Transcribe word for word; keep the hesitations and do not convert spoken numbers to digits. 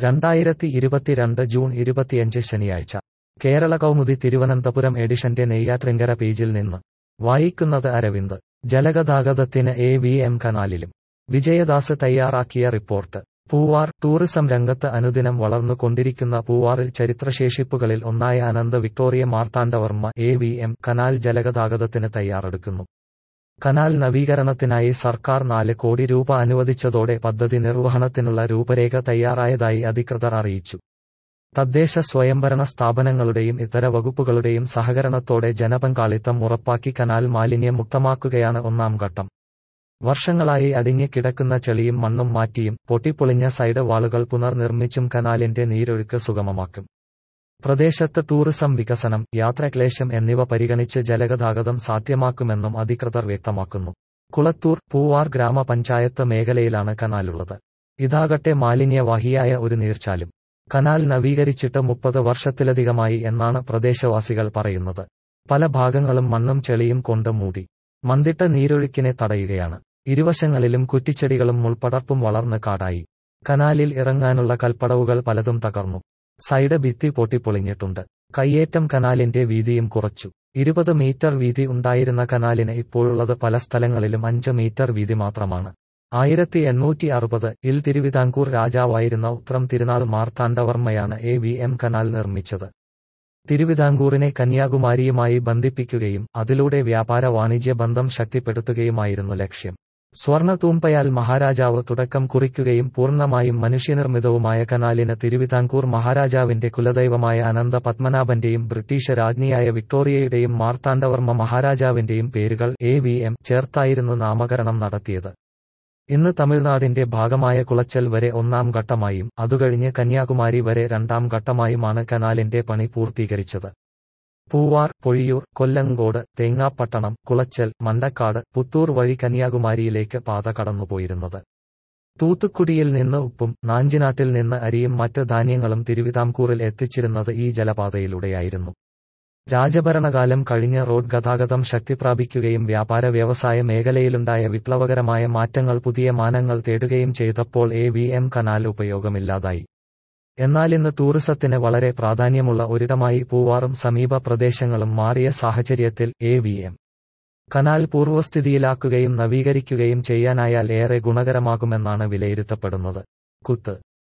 രണ്ടായിരത്തി ഇരുപത്തിരണ്ട് ജൂൺ ഇരുപത്തിയഞ്ച് ശനിയാഴ്ച കേരള കൗമുദി തിരുവനന്തപുരം എഡിഷന്റെ നെയ്യാറ്റിൻകര പേജിൽ നിന്ന് വായിക്കുന്നത് അരവിന്ദ്. ജലഗതാഗതത്തിന് എ വി എം കനാലിലും. വിജയദാസ് തയ്യാറാക്കിയ റിപ്പോർട്ട്. പൂവാർ. ടൂറിസം രംഗത്ത് അനുദിനം വളർന്നു കൊണ്ടിരിക്കുന്ന പൂവാറിൽ ചരിത്രശേഷിപ്പുകളിൽ ഒന്നായ Anantha Victoria Marthandavarma A V M canal ജലഗതാഗതത്തിന് തയ്യാറെടുക്കുന്നു. കനാൽ നവീകരണത്തിനായി സർക്കാർ നാല് കോടി രൂപ അനുവദിച്ചതോടെ പദ്ധതി നിർവഹണത്തിനുള്ള രൂപരേഖ തയ്യാറായതായി അധികൃതർ അറിയിച്ചു. തദ്ദേശ സ്വയംഭരണ സ്ഥാപനങ്ങളുടെയും ഇതര വകുപ്പുകളുടെയും സഹകരണത്തോടെ ജനപങ്കാളിത്തം ഉറപ്പാക്കി കനാൽ മാലിന്യമുക്തമാക്കുകയാണ് ഒന്നാം ഘട്ടം. വർഷങ്ങളായി അടിഞ്ഞ് കിടക്കുന്ന ചെളിയും മണ്ണും മാറ്റിയും പൊട്ടിപ്പൊളിഞ്ഞ സൈഡ് വാളുകൾ പുനർനിർമ്മിച്ചും കനാലിന്റെ നീരൊഴുക്ക് സുഗമമാക്കും. പ്രദേശത്ത് ടൂറിസം വികസനം, യാത്രാക്ലേശം എന്നിവ പരിഗണിച്ച് ജലഗതാഗതം സാധ്യമാക്കുമെന്നും അധികൃതർ വ്യക്തമാക്കുന്നു. കുളത്തൂർ, പൂവാർ ഗ്രാമപഞ്ചായത്ത് മേഖലയിലാണ് കനാലുള്ളത്. ഇതാകട്ടെ മാലിന്യവാഹിയായ ഒരു നീർച്ചാലും. കനാൽ നവീകരിച്ചിട്ട് മുപ്പത് വർഷത്തിലധികമായി എന്നാണ് പ്രദേശവാസികൾ പറയുന്നത്. പല ഭാഗങ്ങളും മണ്ണും ചെളിയും കൊണ്ട് മൂടി. മന്തിട്ട നീരൊഴുക്കിനെ തടയുകയാണ്. ഇരുവശങ്ങളിലും കുറ്റിച്ചെടികളും മുൾപടർപ്പും വളർന്ന് കാടായി. കനാലിൽ ഇറങ്ങാനുള്ള കൽപ്പടവുകൾ പലതും തകർന്നു. സൈഡ് ഭിത്തി പൊട്ടിപ്പൊളിഞ്ഞിട്ടുണ്ട്. കയ്യേറ്റം കനാലിന്റെ വീതിയും കുറച്ചു. ഇരുപത് മീറ്റർ വീതി ഉണ്ടായിരുന്ന കനാലിന് ഇപ്പോഴുള്ളത് പല സ്ഥലങ്ങളിലും അഞ്ച് മീറ്റർ വീതി മാത്രമാണ്. ആയിരത്തി എണ്ണൂറ്റി അറുപത് ഇൽ തിരുവിതാംകൂർ രാജാവായിരുന്ന ഉത്രം തിരുനാൾ മാർത്താണ്ഡവർമ്മയാണ് എ വി എം കനാൽ നിർമ്മിച്ചത്. തിരുവിതാംകൂറിനെ കന്യാകുമാരിയുമായി ബന്ധിപ്പിക്കുകയും അതിലൂടെ വ്യാപാര വാണിജ്യ ബന്ധം ശക്തിപ്പെടുത്തുകയുമായിരുന്നു ലക്ഷ്യം. സ്വർണത്തൂമ്പയാൽ മഹാരാജാവ് തുടക്കം കുറിക്കുകയും പൂർണ്ണമായും മനുഷ്യനിർമ്മിതവുമായ കനാലിന് തിരുവിതാംകൂർ മഹാരാജാവിന്റെ കുലദൈവമായ അനന്ത പത്മനാഭന്റെയും ബ്രിട്ടീഷ് രാജ്ഞിയായ വിക്ടോറിയയുടെയും മാർത്താണ്ഡവർമ്മ മഹാരാജാവിന്റെയും പേരുകൾ എ വി എം ചേർത്തായിരുന്നു നാമകരണം നടത്തിയത്. ഇന്ന് തമിഴ്നാടിന്റെ ഭാഗമായ കുളച്ചൽ വരെ ഒന്നാം ഘട്ടമായും അതുകഴിഞ്ഞ് കന്യാകുമാരി വരെ രണ്ടാം ഘട്ടമായുമാണ് കനാലിന്റെ പണി പൂർത്തീകരിച്ചത്. പൂവാർ, പൊഴിയൂർ, കൊല്ലങ്കോട്, തേങ്ങാപ്പട്ടണം, കുളച്ചൽ, മണ്ടക്കാട്, പുത്തൂർ വഴി കന്യാകുമാരിയിലേക്ക് പാത കടന്നുപോയിരുന്നത്. തൂത്തുക്കുടിയിൽ നിന്ന് ഉപ്പും നാഞ്ചിനാട്ടിൽ നിന്ന് അരിയും മറ്റ് ധാന്യങ്ങളും തിരുവിതാംകൂറിൽ എത്തിച്ചിരുന്നത് ഈ ജലപാതയിലൂടെയായിരുന്നു. രാജഭരണകാലം കഴിഞ്ഞ് റോഡ് ഗതാഗതം ശക്തിപ്രാപിക്കുകയും വ്യാപാര വ്യവസായ മേഖലയിലുണ്ടായ വിപ്ലവകരമായ മാറ്റങ്ങൾ പുതിയ മാനങ്ങൾ തേടുകയും ചെയ്തപ്പോൾ എ വി എം കനാൽ ഉപയോഗമില്ലാതായി. എന്നാലിന്ന് ടൂറിസത്തിന് വളരെ പ്രാധാന്യമുള്ള ഒരിടമായി പൂവാറും സമീപ പ്രദേശങ്ങളും മാറിയ സാഹചര്യത്തിൽ എ വി എം കനാൽ പൂർവ്വസ്ഥിതിയിലാക്കുകയും നവീകരിക്കുകയും ചെയ്യാനായാൽ ഏറെ ഗുണകരമാകുമെന്നാണ് വിലയിരുത്തപ്പെടുന്നത്. കുത്ത്